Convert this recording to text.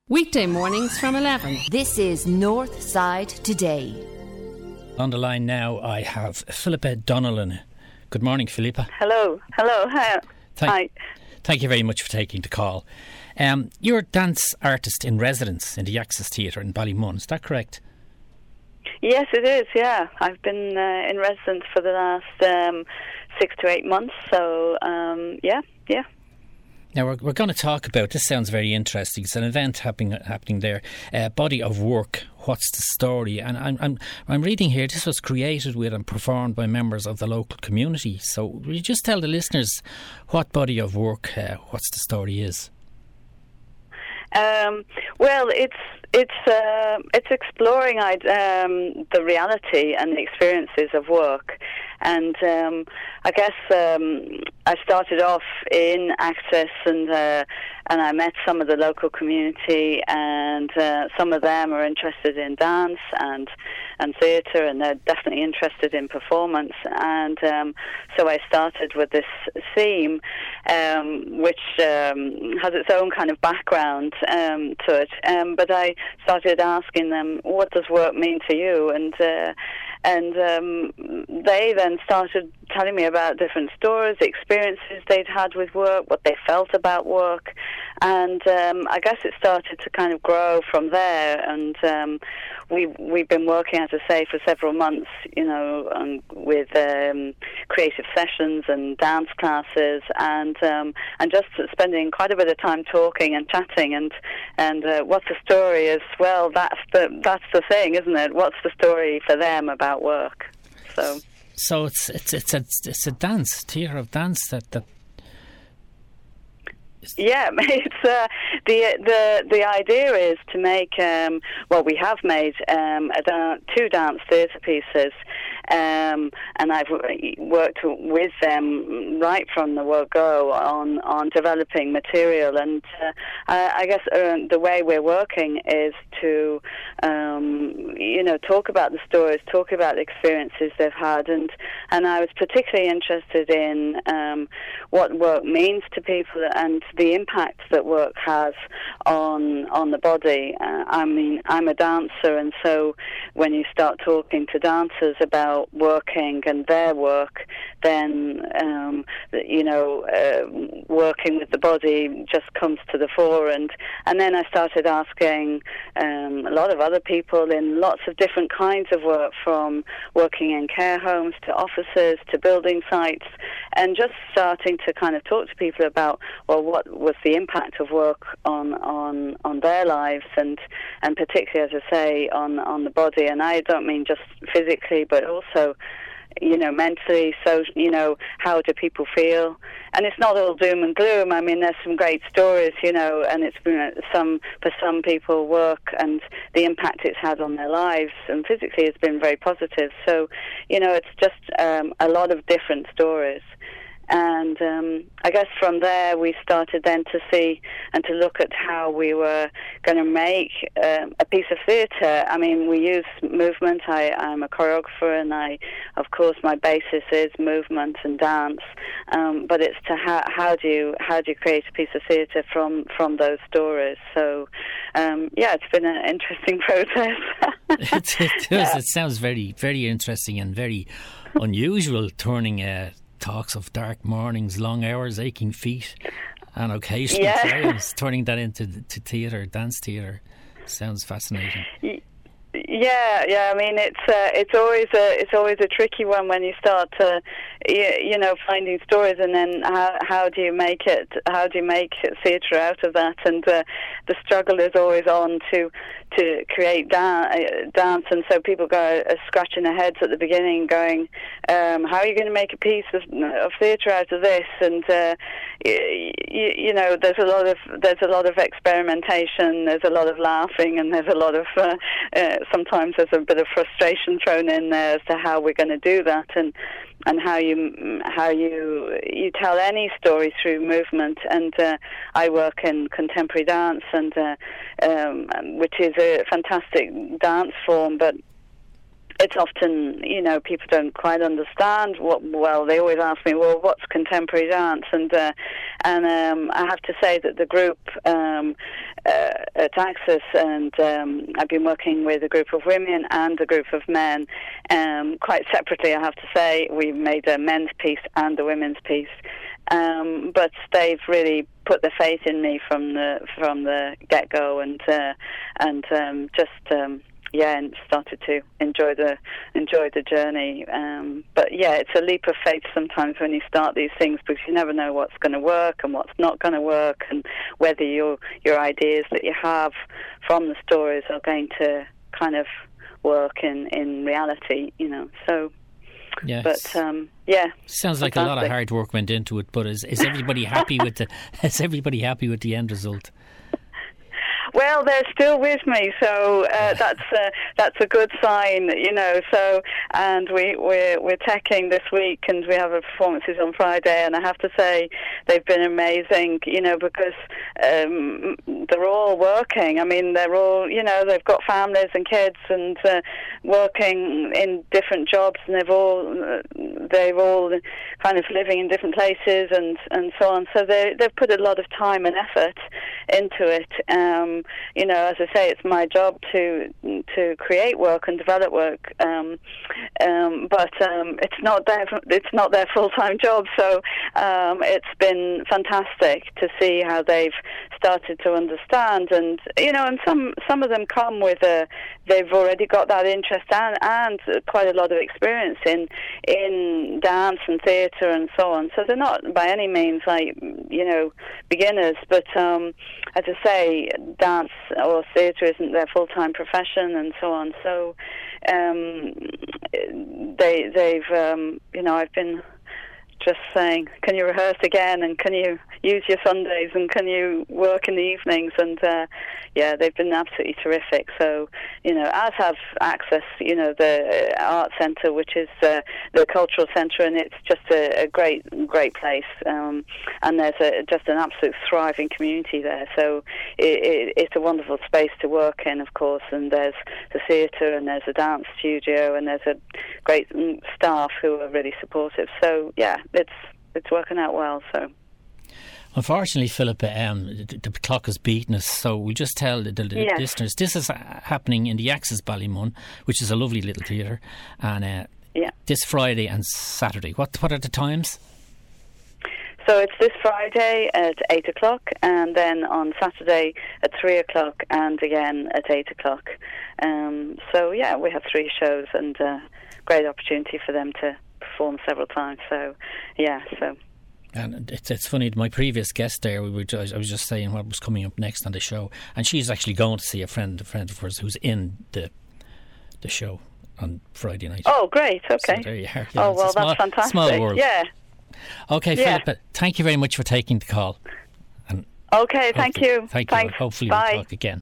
Weekday mornings from 11. This is North Side Today. On the line now I have Philippa Donnellan. Good morning, Philippa. Hello. Hi. Thank you very much for taking the call. You're a dance artist in residence in the Axis Theatre in Ballymun, is that correct? Yes, it is, yeah. I've been in residence for the last 6 to 8 months, so yeah. Now we're going to talk about, this sounds very interesting, it's an event happening there, Body of Work, What's the Story? And I'm reading here, this was created with and performed by members of the local community. So will you just tell the listeners what Body of Work, What's the Story is? Well, it's exploring the reality and the experiences of work, and I guess I started off in Access, and I met some of the local community, and some of them are interested in dance and theatre, and they're definitely interested in performance, and so I started with this theme, which has its own kind of background to it, but I started asking them, what does work mean to you? And they then started telling me about different stories, experiences they'd had with work, what they felt about work, and I guess it started to kind of grow from there, and we've been working, as I say, for several months, with creative sessions and dance classes, and just spending quite a bit of time talking and chatting, and what's the story as well? That's the thing, isn't it? What's the story for them about work? So it's a dance, theatre of dance that. Yeah, it's the idea is to make we have made 2 dance theatre pieces, and I've worked with them right from the word go on developing material, and I guess the way we're working is to talk about the stories, talk about the experiences they've had, and I was particularly interested in what work means to people and the impact that work has on the body. I'm a dancer, and so when you start talking to dancers about working and their work, then working with the body just comes to the fore, and then I started asking a lot of other people in lots of different kinds of work, from working in care homes to offices to building sites, and just starting to kind of talk to people about, well, what was the impact of work on their lives, and particularly, as I say, on the body. And I don't mean just physically, but also mentally. So, how do people feel? And it's not all doom and gloom. I mean, there's some great stories, and it's been for some people, work and the impact it's had on their lives and physically has been very positive. So, it's just a lot of different stories. And I guess from there we started then to see and to look at how we were going to make a piece of theatre. I mean, we use movement. I'm a choreographer, and of course, my basis is movement and dance. But it's to how do you create a piece of theatre from those stories? So it's been an interesting process. It does. It sounds very, very interesting and very unusual, turning talks of dark mornings, long hours, aching feet, and occasional triumphs, turning that into theatre, dance theatre. Sounds fascinating. Yeah. I mean, it's always a tricky one when you start to, finding stories, and then how do you make it? How do you make theatre out of that? And the struggle is always on to create dance, and so people go scratching their heads at the beginning, going, "How are you going to make a piece of theatre out of this?" And there's a lot of experimentation, there's a lot of laughing, and there's a lot of sometimes there's a bit of frustration thrown in there as to how we're going to do that, and how you tell any story through movement. And I work in contemporary dance, and which is a fantastic dance form, but it's often, people don't quite understand they always ask me, well, what's contemporary dance? And I have to say that the group at Axis, and I've been working with a group of women and a group of men, quite separately, I have to say. We made a men's piece and a women's piece. But they've really put their faith in me from the get-go, and started to enjoy the journey. But it's a leap of faith sometimes when you start these things, because you never know what's going to work and what's not going to work, and whether your ideas that you have from the stories are going to kind of work in reality. So. Yes. But sounds like fantastic. A lot of hard work went into it. But is everybody happy with the? Is everybody happy with the end result? Well, they're still with me, so that's a good sign, So, and we're teching this week, and we have our performances on Friday, and I have to say they've been amazing, because they're all working. I mean, they're all, they've got families and kids, and working in different jobs, and they've all kind of living in different places, and so on. So they've put a lot of time and effort into it. As I say, it's my job to create work and develop work, but it's not their full-time job. So it's been fantastic to see how they've started to understand, and and some of them come with they've already got that interest and quite a lot of experience in dance and theatre and so on. So they're not by any means like beginners, but as I say, dance or theatre isn't their full-time profession and so on. So they've I've been just saying, can you rehearse again, and can you use your Sundays, and can you work in the evenings? And they've been absolutely terrific. So as have Access, the art centre, which is the cultural centre, and it's just a great place. And there's just an absolute thriving community there. So it's a wonderful space to work in, of course. And there's the theatre, and there's a dance studio, and there's a great staff who are really supportive. So it's working out well. So. Unfortunately, Philip, the clock has beaten us, so we'll just tell the listeners this is happening in the Axis Ballymun, which is a lovely little theatre, and this Friday and Saturday. What are the times? So it's this Friday at 8 o'clock, and then on Saturday at 3 o'clock, and again at 8 o'clock. We have 3 shows, and great opportunity for them to perform several times. And it's funny, my previous guest there, I was just saying what was coming up next on the show, and she's actually going to see a friend of hers who's in the show on Friday night. Oh, great, okay. So there you are. Yeah, that's fantastic. Small world. Yeah. Okay, Philip, thank you very much for taking the call. And okay, thank you. Thanks. Hopefully we'll talk again.